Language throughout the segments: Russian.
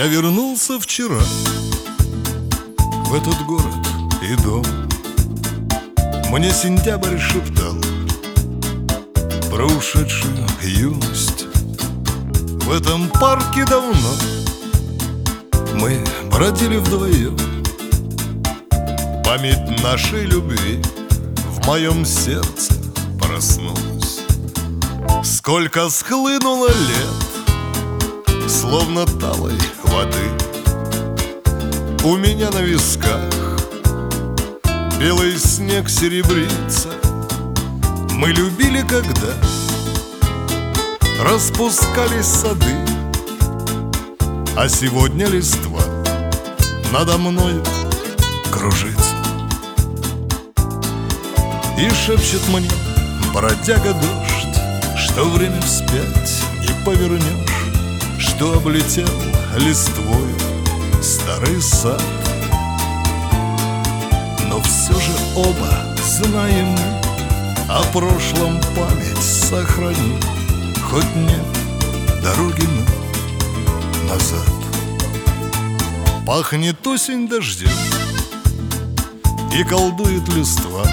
Я вернулся вчера в этот город и дом. Мне сентябрь шептал про ушедшую юность. В этом парке давно мы бродили вдвоем. Память нашей любви в моем сердце проснулась. Сколько схлынуло лет, словно талой воды. У меня на висках белый снег серебрится. Мы любили, когда распускались сады, а сегодня листва надо мною кружится. И шепчет мне бродяга дождь, что время вспять не повернешь, что облетел листвою старый сад. Но все же оба знаем мы, о прошлом память сохрани. Хоть нет дороги нам назад. Пахнет осень дождем и колдует листва.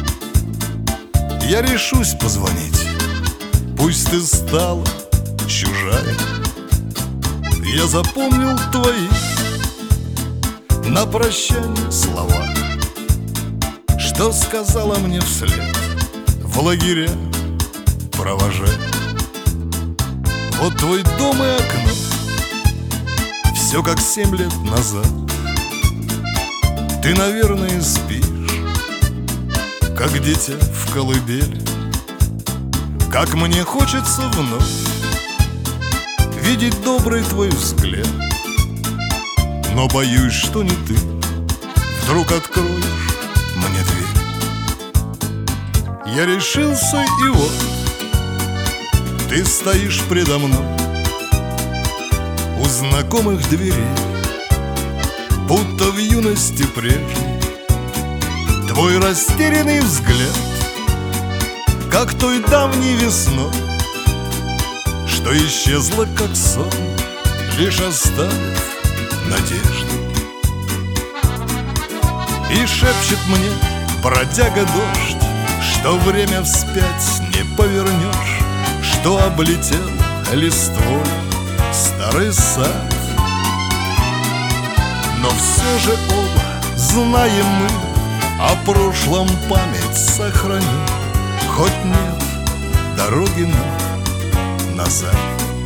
Я решусь позвонить, пусть ты стала чужая. Я запомнил твои на прощание слова, что сказала мне вслед в лагеря провожая. Вот твой дом и окно, все как 7 лет назад. Ты, наверное, спишь, как дитя в колыбели. Как мне хочется вновь видеть добрый твой взгляд, но боюсь, что не ты вдруг откроешь мне дверь. Я решился, и вот ты стоишь предо мной у знакомых дверей, будто в юности прежней. Твой растерянный взгляд, как той давней весной, что исчезла, как сон, лишь оставив надежду. И шепчет мне бродяга дождь, что время вспять не повернешь, что облетел листвой старый сад. Но все же оба знаем мы, о прошлом память сохрани. Хоть нет дороги нам назад.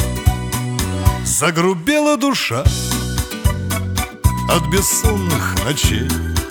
Загрубела душа от бессонных ночей.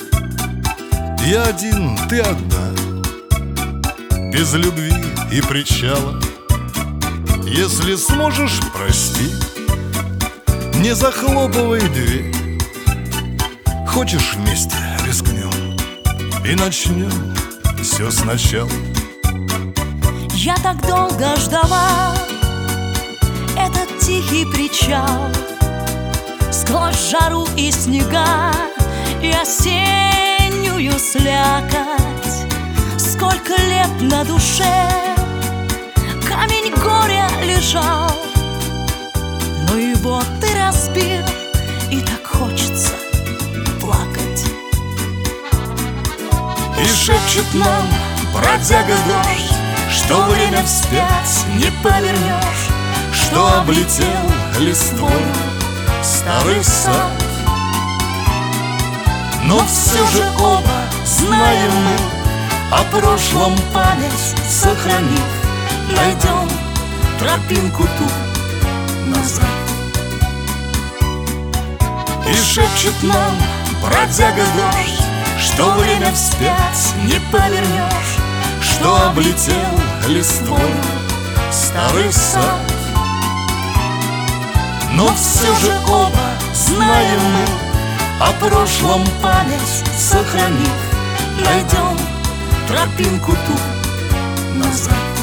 Я один, ты одна, без любви и причала. Если сможешь, прости, не захлопывай дверь. Хочешь, вместе рискнем и начнем все сначала. Я так долго ждала этот тихий причал, сквозь жару и снега и осеннюю слякоть. Сколько лет на душе камень горя лежал, но его ты разбил, и так хочется плакать. И шепчет нам бродяга дождь, что время вспять не повернешь, что облетел листвой старый сад. Но все же оба знаем мы, о прошлом память сохранив, найдем тропинку ту назад. И шепчет нам бродяга дождь, что время вспять не повернешь, что облетел листвой старый сад. Но все же оба знаем мы, о прошлом память сохранив, найдем тропинку ту назад.